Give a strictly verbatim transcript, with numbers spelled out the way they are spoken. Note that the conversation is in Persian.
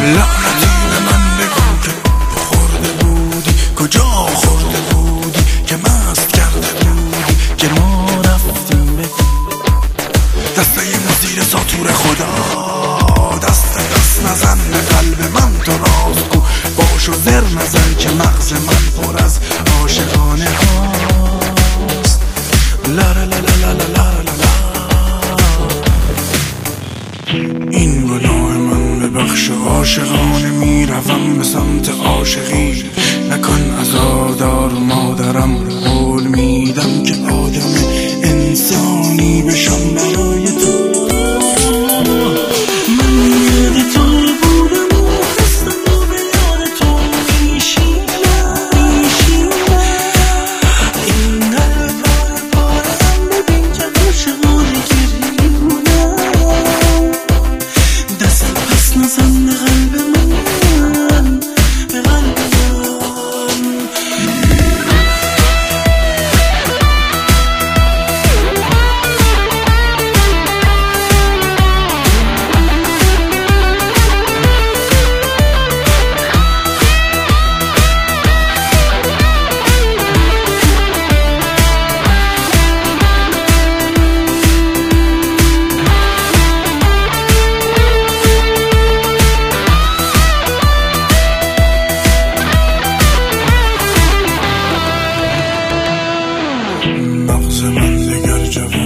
لعنتی به من بگو که خورده بودی، کجا خورده بودی که مست کرده بودی که ما رفتیم بگو. دسته مزیر ساتور خدا، دست دست نزن به قلب من تو راز گو، باش و زر نزن که مغز من پر از عاشقانه هاست. لا لا لا لا لا لا لا. این گناه من ببخش، عاشقانه میروم به سمت عاشقی، نکن عزادار مادرم، قول میدم که آدم انسانی بشم برای تو. مغز من دگر جواب